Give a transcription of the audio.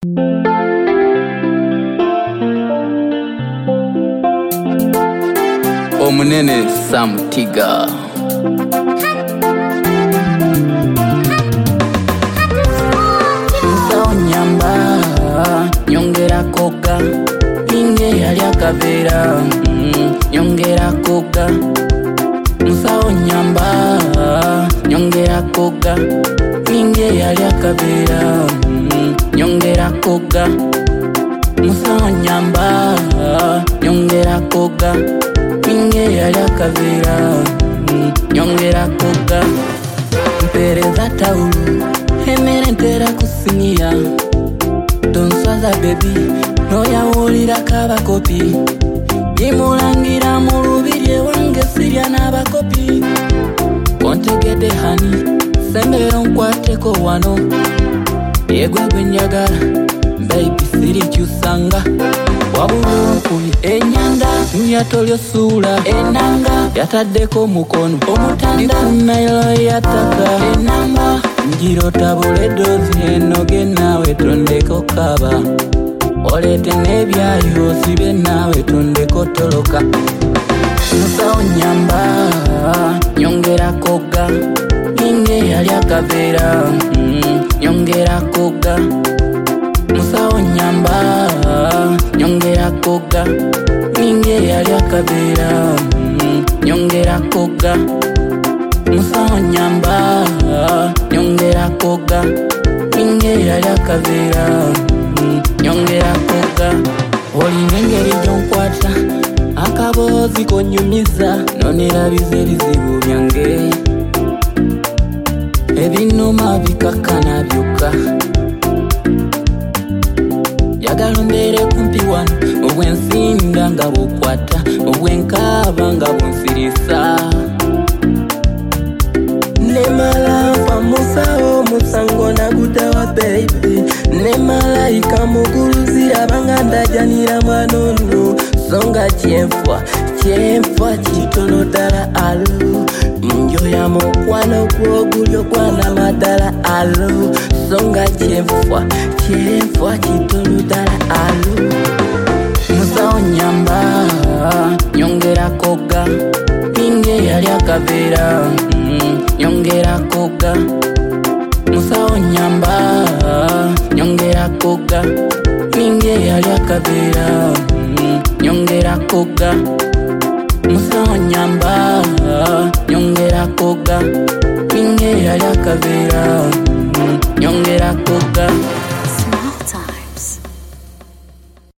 Omunene Sam Tiga. Musawo nyamba nyongera koga ninge yali akavera nyongera koga. Musawo nyamba nyongera koga ninge yali akavera nyongera koga. Musawo nyamba nyongera koga ninge yali akavera nyongera koga. Mpereza taulu emere ntera kusinia tonswaza baby noyawulira kabakopi imulangira mu lubiri ewange sirya n'abakopi ontegedde hani sembero nkwateko wano yegwe gwe njagala baby siri kyusanga wabulunkuli enyanda nyatolyo suula enanga yataddeko mukono omutanda kunailo yataka enamba njirota buledozi enoge nawe tondeko kaba olete nebyayo sibe nawe tondeko toloka. Musawo nyamba nyongera koga ninge yali akavera nyongera koga. Musawo nyamba nyongera koga ninge yali akavera nyongera koga. Musawo nyamba nyongera koga ninge yali akavera nyongera koga. Olingengeri jonkwata akabozi konyumiza nonerabiza ebizibu byange ebinoma bikakana byokka yagala mbere kumpi wano obwensinda nga bukwata obwenkaaba nga bunsirisa nemala nfa musawo musango nagutawa baby ne malayika muguluzira banga ndajanira mwanono songa kyenfwa kitono ddala alo njoya mukwano gwogulyo kwana madala alo songa kyenfwa kitono ddala alo. Musawo nyamba nyongera koga ninge yali akavera nyongera koga. Musawo nyamba nyongera koga ninge yali akavera nyongera koga. Musawo nyamba nyongera koga ninge yali akavera nyongera koga.